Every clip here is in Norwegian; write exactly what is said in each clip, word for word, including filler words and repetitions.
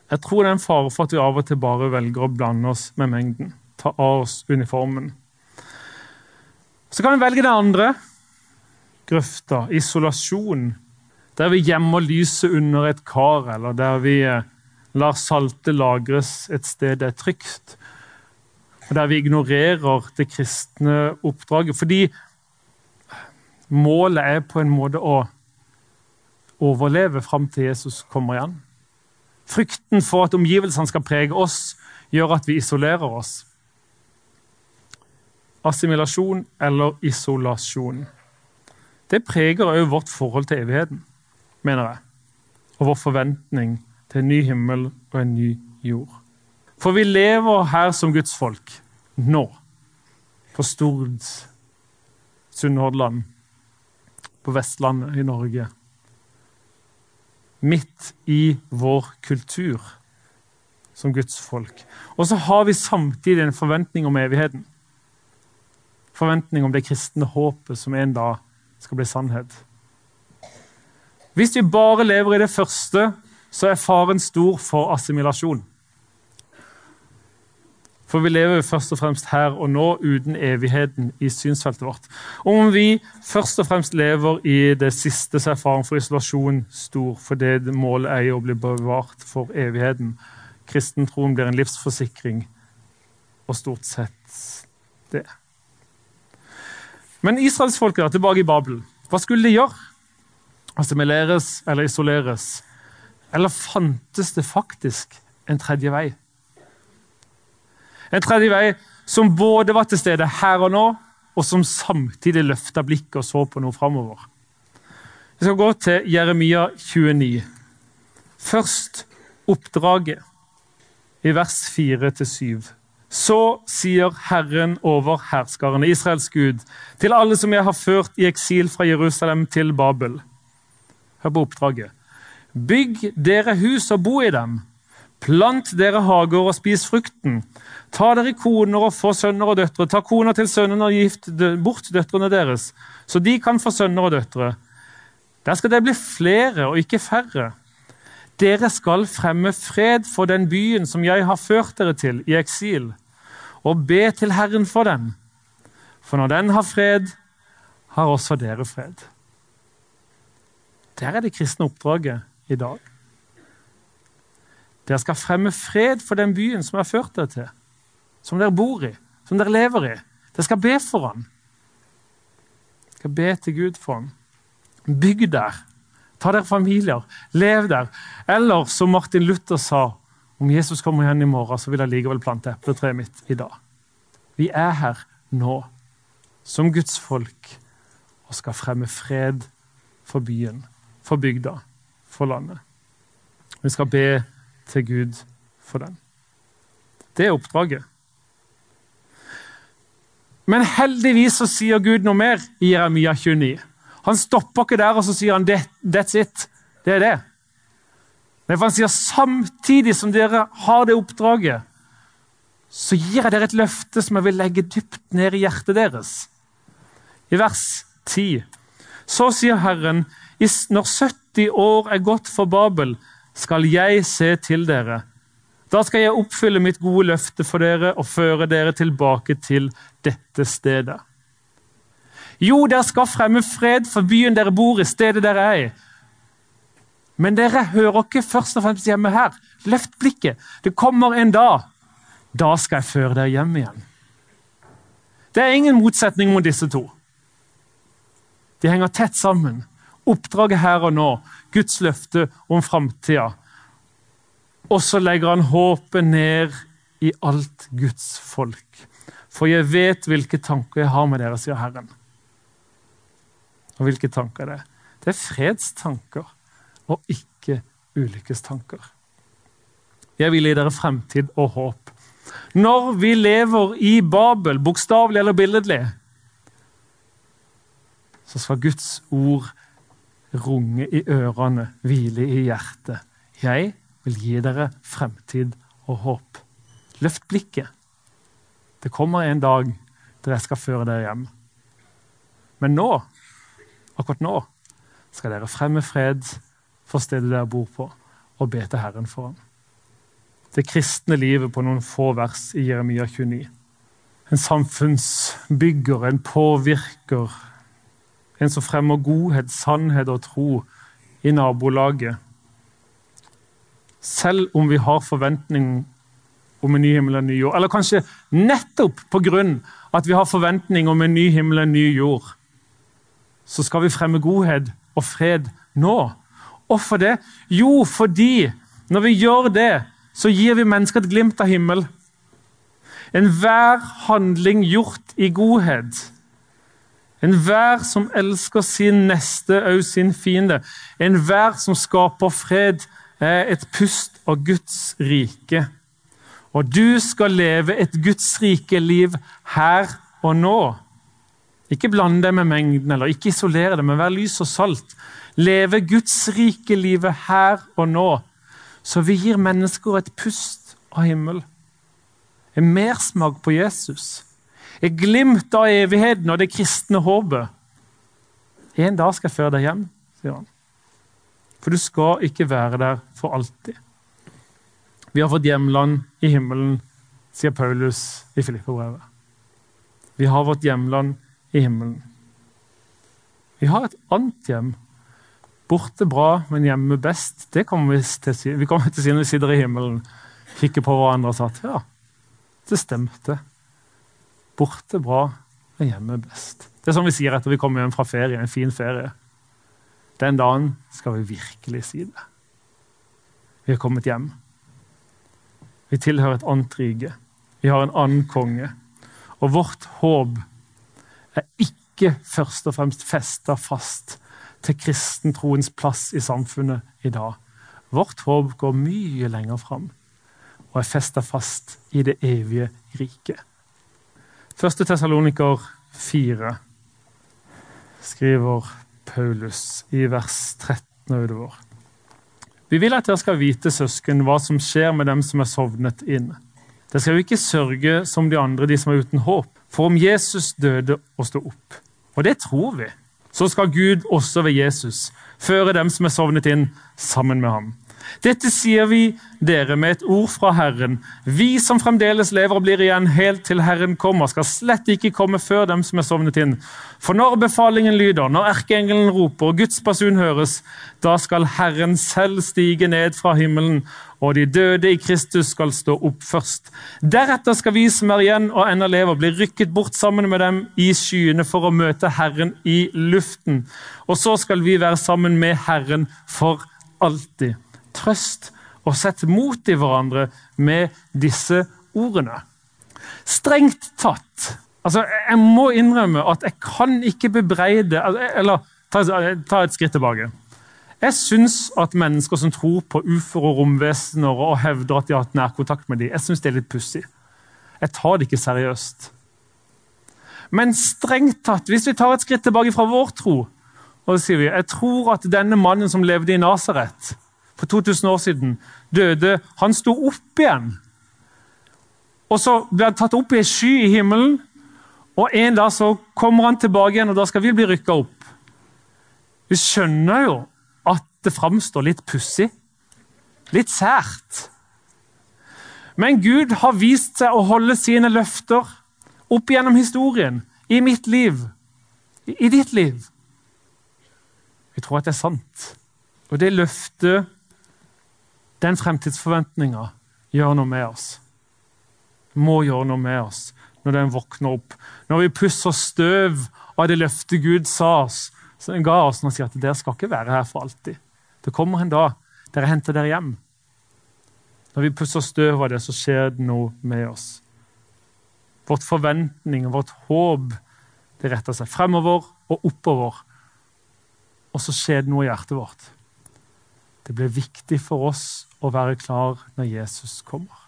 Jeg tror det er en fare for at vi av og til bare velger å blande oss med mengden. Ta av oss uniformen. Så kan vi velge det andre. Grøfta, isolasjon. Der vi gjemmer lyset under et kar, eller der vi lar saltet lagres et sted det er trygt. Og der vi ignorerer det kristne oppdraget. Fordi målet er på en måte å overleve frem til Jesus kommer igjen. Frykten for at omgivelsene skal prege oss, gjør at vi isolerer oss. Assimilasjon eller isolasjon. Det preger også vårt forhold til evigheten, mener jeg. Og vår forventning til en ny himmel og en ny jord. For vi lever her som Guds folk, nå. På Stord, Sunnhordland, på Vestlandet i Norge. Midt i vår kultur som Guds folk. Og så har vi samtidig en forventning om evigheten. Forventning om det kristne håpet som en dag skal bli sannhet. Hvis vi bare lever i det første, så er faren stor for assimilasjon. For vi lever først og fremst her og nå uten evigheten i synsfeltet vårt. Om vi først og fremst lever i det siste, så er faren for isolasjon stor, for det målet er jo å bli bevart for evigheten. Kristentroen blir en livsforsikring, og stort sett det. Men Israelsfolket er tilbake i Babel. Hva skulle de gjøre? Assimileres eller isoleres? Eller fantes det faktisk en tredje vei? En tredje vei som både var til stede her og nå, og som samtidig løftet blikket og så på noe fremover. Vi skal gå til Jeremia tjueni. Først oppdraget i vers fire til syv. Så sier Herren over herskarene, Israels Gud, til alle som jeg har ført i eksil fra Jerusalem til Babel. Hør på oppdraget. Bygg dere hus og bo i dem. Plant dere hager og spis frukten. Ta dere koner og få sønner og døtre. Ta koner til sønnene og gift bort døtrene deres, så de kan få sønner og døtre. Der skal det bli flere og ikke færre. Dere skal fremme fred for den byen som jeg har ført dere til i eksil, og be til Herren for den. For når den har fred, har også dere fred. Der er det kristne oppdraget i dag. Dere skal fremme fred for den byen som jeg har ført dere til, som dere bor i, som dere lever i. Dere skal be for han. Dere skal be til Gud for han. Bygg der. Ta dere familier. Lev der. Eller som Martin Luther sa, om Jesus kommer igjen i morgen, så vil jeg likevel plante epletreet mitt i dag. Vi er her nå, som Guds folk, og skal fremme fred for byen, for bygda, for landet. Vi skal be til Gud for den. Det er oppdraget. Men heldigvis så sier Gud noe mer i Jeremia tjueni. Han stopper ikke der og så sier han, that's it. Det er det. Men han sier, samtidig som dere har det oppdraget, så gir jeg dere et løfte som jeg vil legge dypt ned i hjertet deres. I vers ti. Så sier Herren, når sytti år er gått for Babel, skal jeg se til dere. Da skal jeg oppfylle mitt gode løfte for dere og føre dere tilbake til dette stedet. Jo, dere skal fremme fred for byen dere bor i, stedet dere er i. Men dere hører ikke først og fremst hjemme her. Løft blikket. Det kommer en dag. Da skal jeg føre dere hjem igjen. Det er ingen motsetning mot disse to. De henger tett sammen. Oppdraget her og nå, Guds løfte om fremtiden. Og så legger han håpet ned i alt Guds folk. For jeg vet hvilke tanker jeg har med dere, sier Herren. Og hvilke tanker er det? Det er fredstanker, og ikke ulykkestanker. Jeg vil gi dere fremtid og håp. Når vi lever i Babel, bokstavelig eller billedlig, så skal Guds ord runge i ørene, hvile i hjertet. Jeg vil gi dere fremtid og håp. Løft blikket. Det kommer en dag der jeg skal føre dere hjem. Men nå, akkurat nå, skal dere fremme fred for stedet dere bor på, og be til Herren for ham. det kristne livet på noen få vers i Jeremia tjueni. En samfunnsbygger, en påvirker, en som fremmer godhet, sannhet og tro i nabolaget. Selv om vi har forventning om en ny himmel og en ny jord, eller kanskje nettopp på grunn at vi har forventning om en ny himmel og en ny jord, så skal vi fremme godhet og fred nå. Hvorfor det? Jo, fordi når vi gjør det, så gir vi mennesker et glimt av himmel. En hver handling gjort i godhet. En hver som elsker sin neste og sin fiende. En hver som skaper fred er et pust av Guds rike. Og du skal leve et Guds rike liv her og nå. Ikke blande det med mengden, eller ikke isolere det, men vær lys og salt. Leve Guds rike livet her og nå. Så vi gir mennesker et pust av himmel. En mersmak på Jesus. Et glimt av evigheten og det kristne håpet. En dag skal jeg føre deg hjem, sier han. For du skal ikke være der for alltid. Vi har fått hjemland i himmelen, sier Paulus i Filipperbrevet. Vi har vårt hjemland i himmelen. Vi har et annet hjem. Borte bra, men hjemme best. Det kommer vi til å si. Vi kommer til å si når vi sitter i himmelen, kikker på hverandre og sagt, ja, det stemte. Borte bra, men hjemme best. Det er som vi sier etter vi kommer hjem fra ferie, en fin ferie. Den dagen skal vi virkelig si det. Vi har kommet hjem. Vi tilhører et annet rike. Vi har en annen konge. Og vårt håp er ikke først og fremst festet fast til kristentroens plass i samfunnet i dag. Vårt håp går mye lenger fram og er festet fast i det evige riket. Første Tessaloniker fire skriver Paulus i vers tretten og utover. Vi vil at dere skal vite, søsken, hva som skjer med dem som er sovnet inn. Dere skal jo ikke sørge som de andre, de som er uten håp. For om Jesus døde og stod opp, og det tror vi, så skal Gud også ved Jesus føre dem som er sovnet inn sammen med ham. Dette sier vi dere med et ord fra Herren. Vi som fremdeles lever og blir igjen helt til Herren kommer, skal slett ikke komme før dem som er sovnet inn. For når befalingen lyder, når erkeengelen roper og Guds basun høres, da skal Herren selv stige ned fra himmelen, og de døde i Kristus skal stå opp først. Deretter skal vi som er igjen og ennå lever, bli rykket bort sammen med dem i skyene for å møte Herren i luften. Og så skal vi være sammen med Herren for alltid. Trøst og sett mot i hverandre med disse ordene. Strengt tatt. Altså, jeg må innrømme at jeg kan ikke bebreide, eller ta, ta et skritt tilbake. Jeg synes at mennesker som tror på ufer og romvesener og hevder at de har hatt nærkontakt med dem, jeg synes det er litt pussig. Jeg tar det ikke seriøst. Men strengt tatt, hvis vi tar et skritt tilbake fra vår tro, og så sier vi, jeg tror at denne mannen som levde i Nazaret for to tusen år siden, døde, han sto opp igjen. Og så ble han tatt opp i en sky i himmelen, og en dag så kommer han tilbake igjen, og da skal vi bli rykket opp. Vi skjønner jo at det fremstår litt pussig, litt sært. Men Gud har vist seg å holde sine løfter opp gjennom historien, i mitt liv, i ditt liv. Vi tror at det er sant. Og det løftet, den fremtidsforventningen, gjør noe med oss. Må gjøre noe med oss når den våkner opp. Når vi pusser støv av det løftet Gud sa oss, så den ga oss og sier at dere skal ikke være her for alltid. Det kommer en dag, dere henter dere hjem. Når vi pusser støv av det, så skjer det noe med oss. Vårt forventning, vårt håp, det retter seg fremover og oppover. Og så skjer det noe i hjertet vårt. Det blir viktig for oss å være klar når Jesus kommer.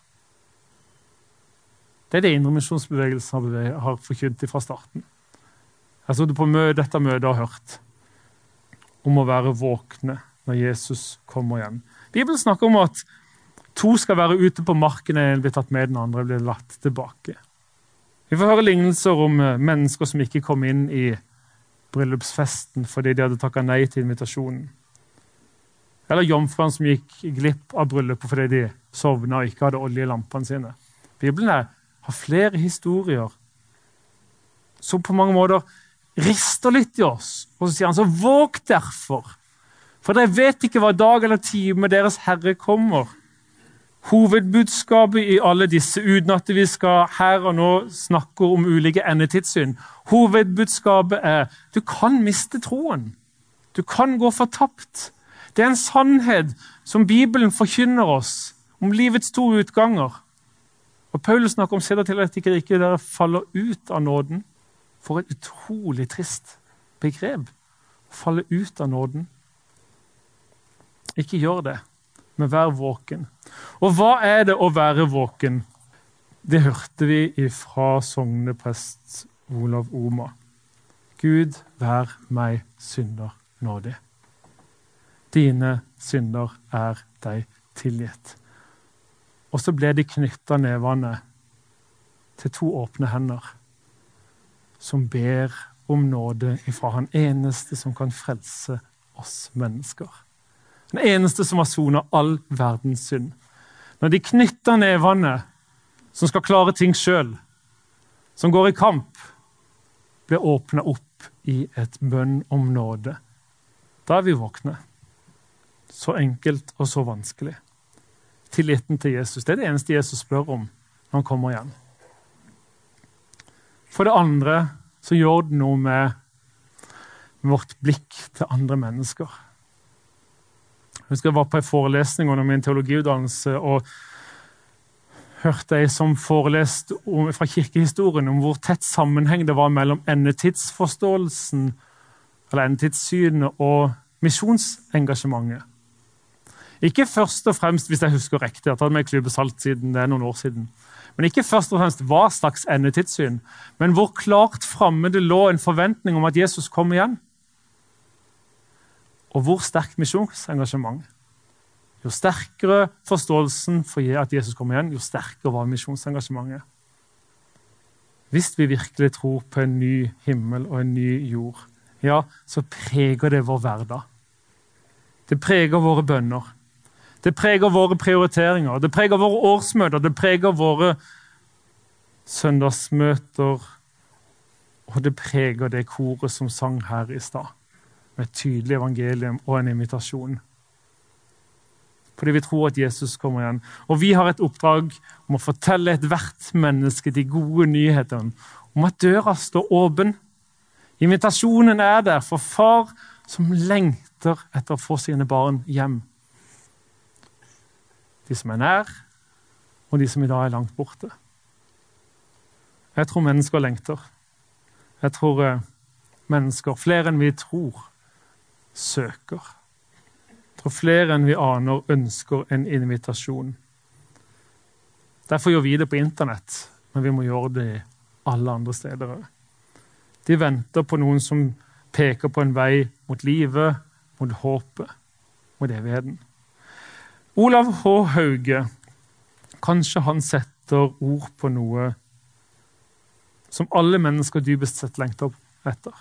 Det er det indremisjonsbevegelsen har forkynt fra starten. Jeg stod på møte, dette møtet og hørt om å være våkne når Jesus kommer igjen. Bibelen snakker om at to skal være ute på marken, en blir tatt med, den andre blir latt tilbake. Vi får høre lignelser om mennesker som ikke kom inn i bryllupsfesten fordi de hadde takket nei til invitasjonen. Eller jomfruene som gikk glipp av bryllupet fordi de sovnet og ikke hadde olje i lampene sine. Bibelen er, har flere historier som på mange måter rister litt i oss. Og så sier han, så våg derfor. For dere vet ikke hva dag eller time deres Herre kommer. Hovedbudskapet i alle disse, uten at vi skal her og nå snakke om ulike endetidssyn. Hovedbudskapet er, du kan miste troen. Du kan gå fortapt. Det er en sannhet som Bibelen forkynner oss om livets to utganger. Og Paulus snakker om seder til at ikke, ikke dere faller ut av nåden. For et utrolig trist begrep. Falle ut av nåden. Ikke gjør det, men vær våken. Og hva er det å være våken? Det hørte vi fra sogneprest Olav Oma. Gud, vær meg synder nådig. Dine synder er deg tilgitt. Og så ble de knyttet nevene til to åpne hender, som ber om nåde ifra han eneste som kan frelse oss mennesker. Den eneste som har sonet all verdens synd. Når de knytter nevene, som skal klare ting selv, som går i kamp, blir åpnet opp i et bønn om nåde. Da er vi våkne. Så enkelt og så vanskelig. Tilliten til Jesus, det er det eneste Jesus spør om når han kommer igjen. For det andre så gjør det noe med vårt blikk til andre mennesker. Jeg husker jeg var på en forelesning under min teologiutdannelse og hørte jeg som forelest om, fra kirkehistorien om hvor tett sammenheng det var mellom endetidsforståelsen eller endetidssynet og misjonsengasjementet. Ikke først og fremst, hvis jeg husker riktig, jeg har tatt med Klype Salt siden det er noen år siden, men ikke først og fremst hva slags endetidssyn, men hvor klart fremme det lå en forventning om at Jesus kom igjen. Og hvor sterkt misjonsengasjement. Jo sterkere forståelsen for at Jesus kom igjen, jo sterkere var misjonsengasjementet. Hvis vi virkelig tror på en ny himmel og en ny jord, ja, så preger det vår hverdag. Det preger våre bønner. Det preger våre prioriteringer. Det preger våre årsmøter. Det preger våre søndagsmøter. Og det preger det koret som sang her i stad. Med et tydelig evangelium og en invitasjon. Fordi vi tror at Jesus kommer igjen. Og vi har et oppdrag om å fortelle et hvert menneske de gode nyhetene. Om at døra står åpen. Invitasjonen er der for far som lengter etter å få sine barn hjem. De som er nær, og de som i dag er langt borte. Jeg tror mennesker lengter. Jeg tror mennesker, flere enn vi tror, søker. Jeg tror flere enn vi aner ønsker en invitasjon. Derfor gjør vi det på internett, men vi må gjøre det i alle andre steder. De venter på noen som peker på en vei mot livet, mot håpet, mot evigheten. Olav H. Hauge, kanskje han setter ord på noe som alle mennesker dypest sett lengter etter.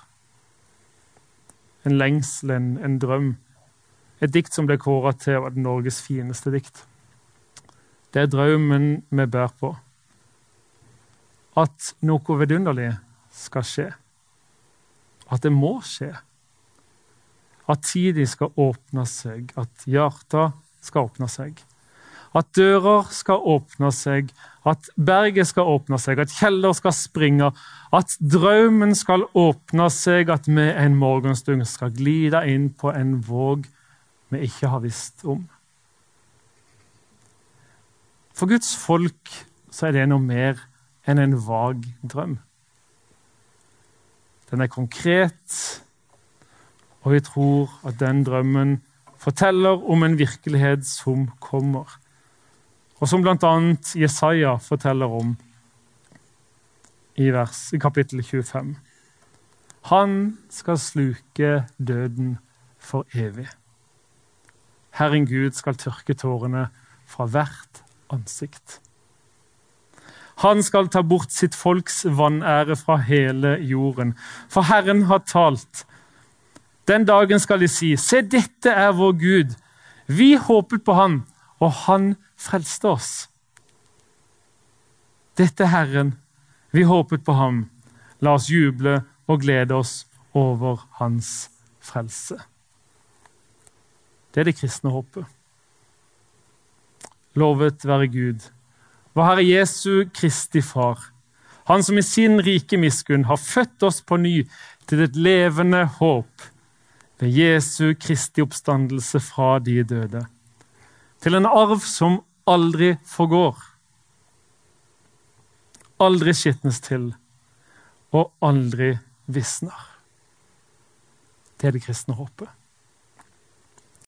En lengsel, en, en drøm. Et dikt som ble kåret til av Norges fineste dikt. Det er drømmen vi bær på. At noe vidunderlig skal skje. At det må skje. At tiden skal åpne seg. At hjertet skal åpne seg. At dører skal åpne seg. At berget skal åpne seg. At kjeller skal springe. At drømmen skal åpne seg. At vi en morgenstund skal glide inn på en våg vi ikke har visst om. For Guds folk så er det noe mer enn en vag drøm. Den er konkret, og vi tror at den drømmen forteller om en virkelighet som kommer. Og som blant annet Jesaja forteller om i, vers, i kapittel tjuefem. Han skal sluke døden for evig. Herren Gud skal tørke tårene fra hvert ansikt. Han skal ta bort sitt folks vanære fra hele jorden. For Herren har talt. Den dagen skal de si, se, dette er vår Gud. Vi håpet på han, og han frelste oss. Dette er Herren. Vi håpet på ham. La oss juble og glede oss over hans frelse. Det er det kristne håpet. Lovet være Gud, vår Herre Jesu Kristi Far, han som i sin rike miskunn har født oss på ny til et levende håp ved Jesu Kristi oppstandelse fra de døde, til en arv som aldri forgår, aldri skitnes til og aldri visner. Det er det kristne håpet.